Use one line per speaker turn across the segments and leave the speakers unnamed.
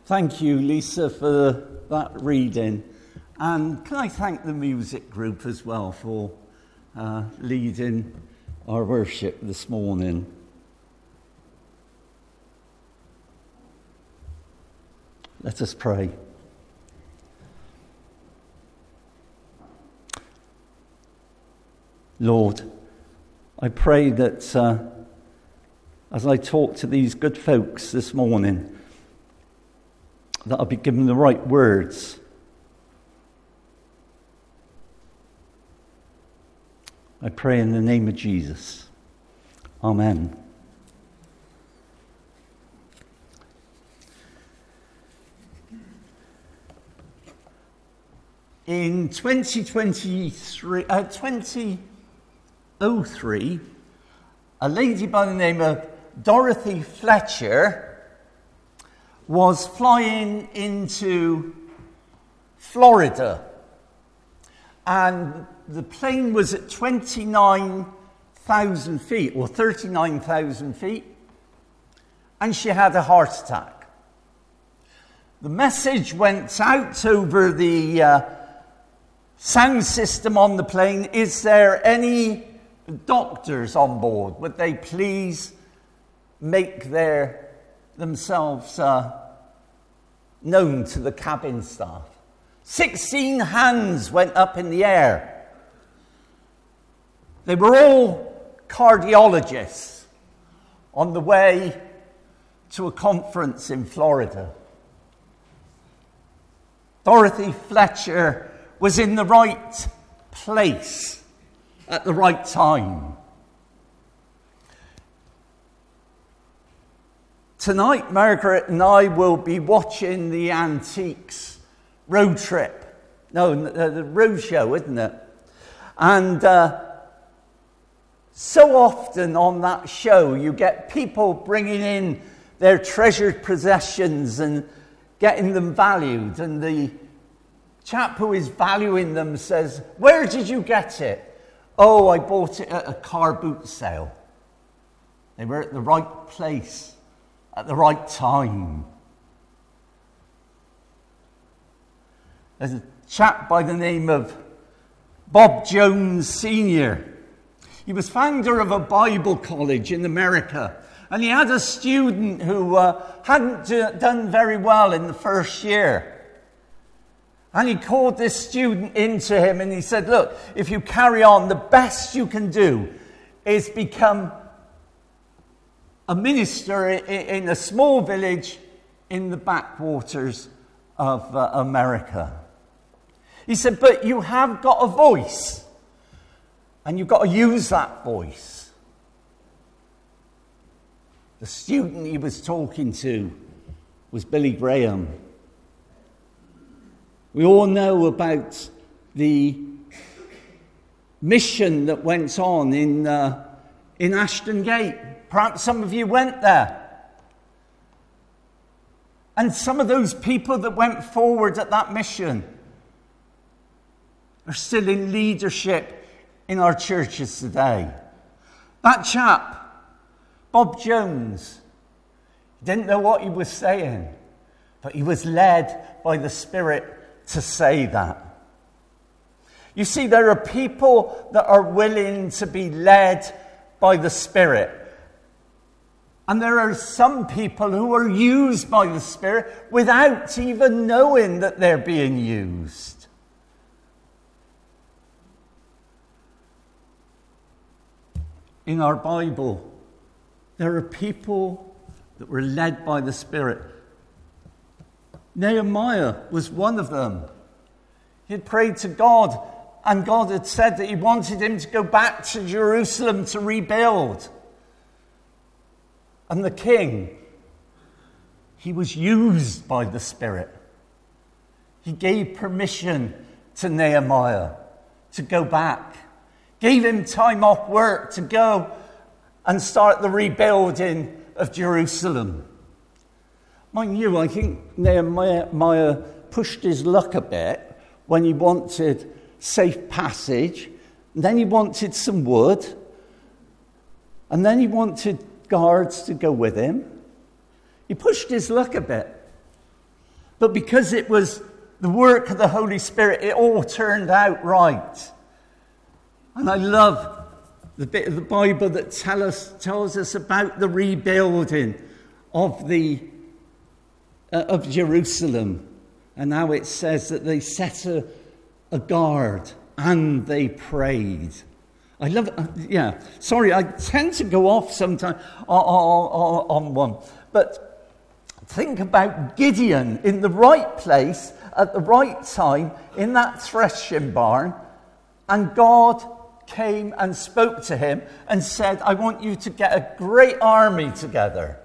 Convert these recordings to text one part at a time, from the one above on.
Thank you, Lisa, for that reading. And can I thank the music group as well for leading our worship this morning. Let us pray. Lord, I pray that as I talk to these good folks this morning, that I'll be given the right words. I pray in the name of Jesus. Amen. In 2003, a lady by the name of Dorothy Fletcher was flying into Florida, and the plane was at 29,000 feet or 39,000 feet, and she had a heart attack. The message went out over the sound system on the plane: is there any doctors on board? Would they please make themselves known to the cabin staff? 16 hands went up in the air. They were all cardiologists on the way to a conference in Florida. Dorothy Fletcher was in the right place at the right time. Tonight, Margaret and I will be watching the Antiques road trip. No, the road show, isn't it? And so often on that show, you get people bringing in their treasured possessions and getting them valued. And the chap who is valuing them says, "Where did you get it?" "Oh, I bought it at a car boot sale." They were at the right place at the right time. There's a chap by the name of Bob Jones Sr. He was founder of a Bible college in America, and he had a student who hadn't done very well in the first year. And he called this student into him and he said, "Look, if you carry on, the best you can do is become a minister in a small village in the backwaters of America." He said, "But you have got a voice, and you've got to use that voice." The student he was talking to was Billy Graham. We all know about the mission that went on in Ashton Gate. Perhaps some of you went there. And some of those people that went forward at that mission are still in leadership in our churches today. That chap, Bob Jones, didn't know what he was saying, but he was led by the Spirit to say that. You see, there are people that are willing to be led by the Spirit. And there are some people who are used by the Spirit without even knowing that they're being used. In our Bible, there are people that were led by the Spirit. Nehemiah was one of them. He had prayed to God, and God had said that he wanted him to go back to Jerusalem to rebuild. And the king, he was used by the Spirit. He gave permission to Nehemiah to go back, gave him time off work to go and start the rebuilding of Jerusalem. Mind you, I think Nehemiah pushed his luck a bit when he wanted safe passage, and then he wanted some wood, and then he wanted guards to go with him. He pushed his luck a bit. But because it was the work of the Holy Spirit, it all turned out right. And I love the bit of the Bible that tells us about the rebuilding of Jerusalem. And now it says that they set a guard and they prayed. I love it. Sorry, I tend to go off sometimes on one. But think about Gideon in the right place at the right time in that threshing barn. And God came and spoke to him and said, I want you to get a great army together.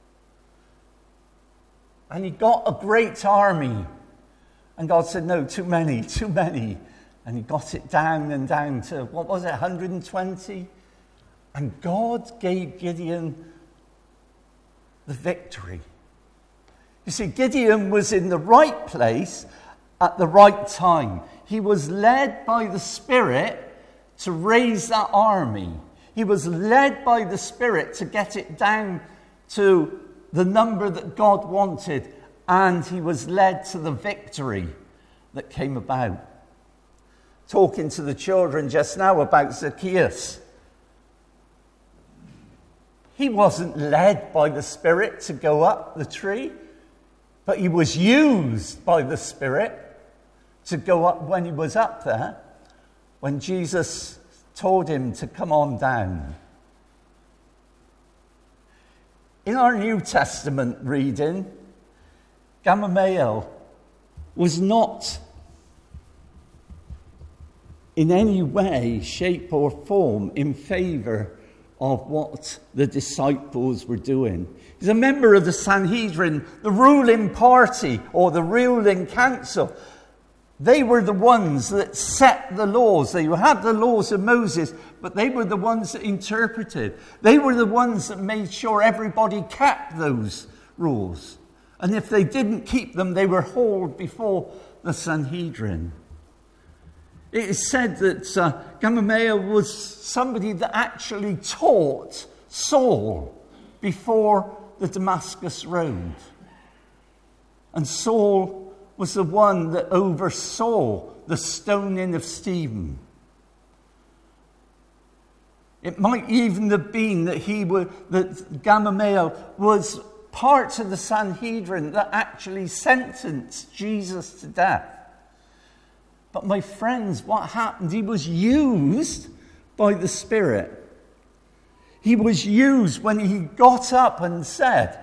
And he got a great army. And God said, no, too many. And he got it down and down to, 120? And God gave Gideon the victory. You see, Gideon was in the right place at the right time. He was led by the Spirit to raise that army. He was led by the Spirit to get it down to the number that God wanted. And he was led to the victory that came about. Talking to the children just now about Zacchaeus. He wasn't led by the Spirit to go up the tree, but he was used by the Spirit to go up when he was up there, when Jesus told him to come on down. In our New Testament reading, Gamaliel was not in any way, shape or form in favour of what the disciples were doing. He's a member of the Sanhedrin, the ruling party or the ruling council. They were the ones that set the laws. They had the laws of Moses, but they were the ones that interpreted. They were the ones that made sure everybody kept those rules. And if they didn't keep them, they were hauled before the Sanhedrin. It is said that Gamaliel was somebody that actually taught Saul before the Damascus Road. And Saul was the one that oversaw the stoning of Stephen. It might even have been that Gamaliel was part of the Sanhedrin that actually sentenced Jesus to death. But my friends, what happened? He was used by the Spirit. He was used when he got up and said,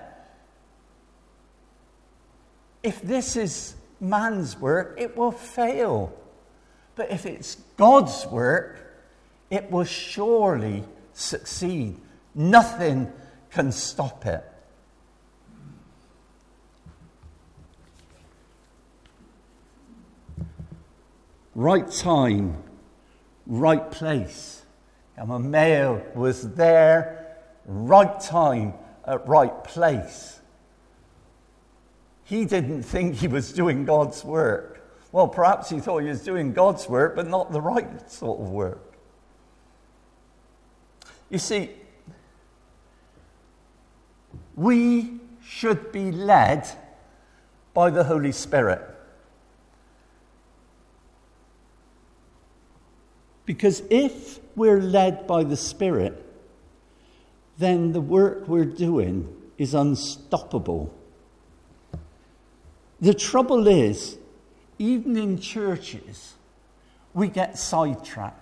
if this is man's work, it will fail. But if it's God's work, it will surely succeed. Nothing can stop it. Right time, right place. Gamaliel was there, right time, at right place. He didn't think he was doing God's work. Well, perhaps he thought he was doing God's work, but not the right sort of work. You see, we should be led by the Holy Spirit. Because if we're led by the Spirit, then the work we're doing is unstoppable. The trouble is, even in churches, we get sidetracked.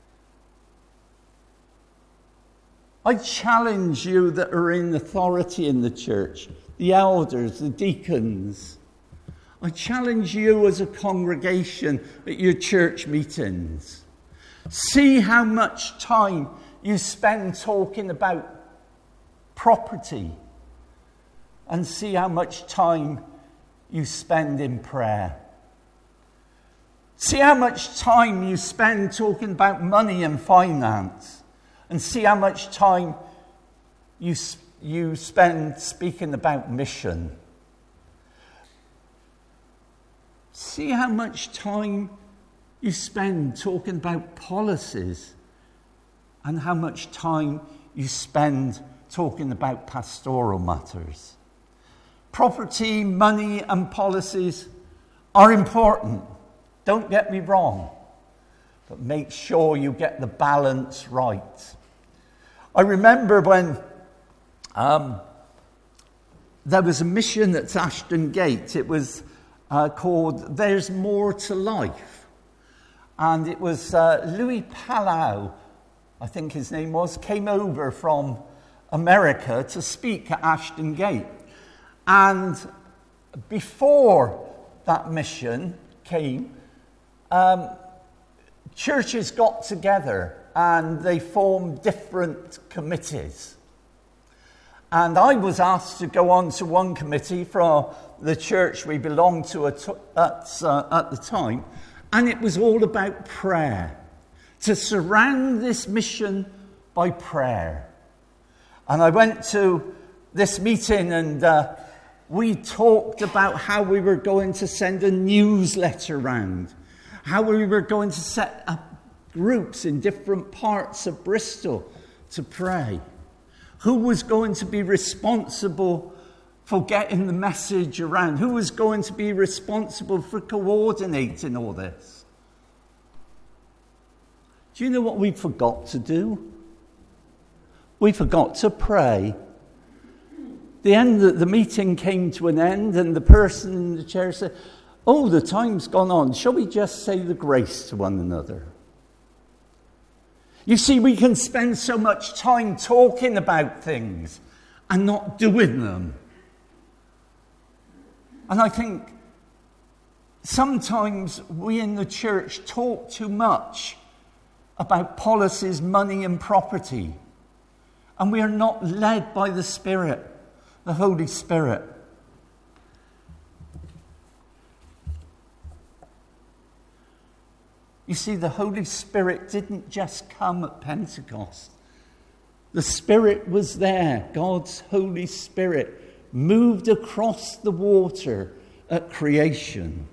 I challenge you that are in authority in the church, the elders, the deacons. I challenge you as a congregation at your church meetings. See how much time you spend talking about property, and see how much time you spend in prayer. See how much time you spend talking about money and finance, and see how much time you spend speaking about mission. See how much time you spend talking about policies, and how much time you spend talking about pastoral matters. property, money, and policies are important. Don't get me wrong. But make sure you get the balance right. I remember when there was a mission at Ashton Gate. It was called There's More to Life. And it was Louis Palau, I think his name was, came over from America to speak at Ashton Gate. And before that mission came, churches got together and they formed different committees. And I was asked to go on to one committee for the church we belonged to at the time, and it was all about prayer, to surround this mission by prayer. And I went to this meeting and we talked about how we were going to send a newsletter round, how we were going to set up groups in different parts of Bristol to pray, who was going to be responsible for getting the message around, who was going to be responsible for coordinating all this. Do you know what we forgot to do? We forgot to pray. The meeting came to an end, and the person in the chair said, "Oh, the time's gone on. Shall we just say the grace to one another?" You see, we can spend so much time talking about things and not doing them. And I think sometimes we in the church talk too much about policies, money, and property. And we are not led by the Spirit, the Holy Spirit. You see, the Holy Spirit didn't just come at Pentecost. The Spirit was there. God's Holy Spirit moved across the water at creation.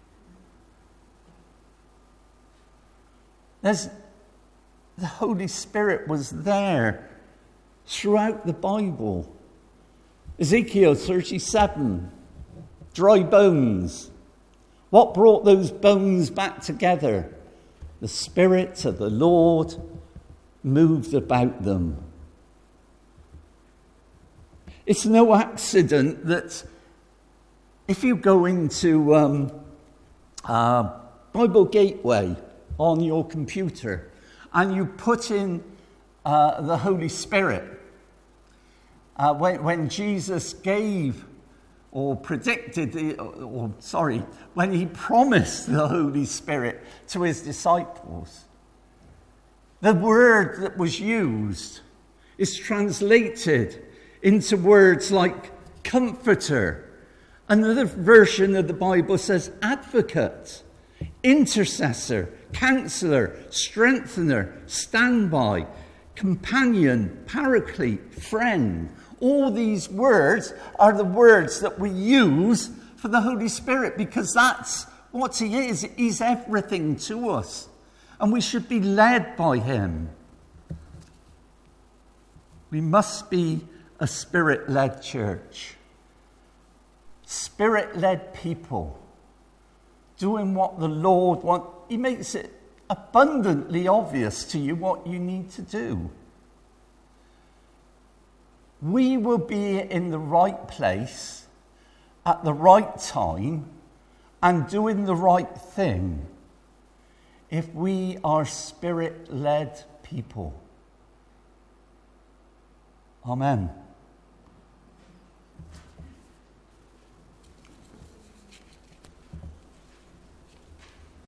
The Holy Spirit was there throughout the Bible. Ezekiel 37, dry bones. What brought those bones back together? The Spirit of the Lord moved about them. It's no accident that if you go into Bible Gateway on your computer and you put in the Holy Spirit, when Jesus gave or predicted, when he promised the Holy Spirit to his disciples, the word that was used is translated into words like comforter. Another version of the Bible says advocate, intercessor, counselor, strengthener, standby, companion, paraclete, friend. All these words are the words that we use for the Holy Spirit because that's what he is. He's everything to us. And we should be led by him. We must be a Spirit-led church. Spirit-led people. Doing what the Lord wants. He makes it abundantly obvious to you what you need to do. We will be in the right place at the right time and doing the right thing if we are Spirit-led people. Amen.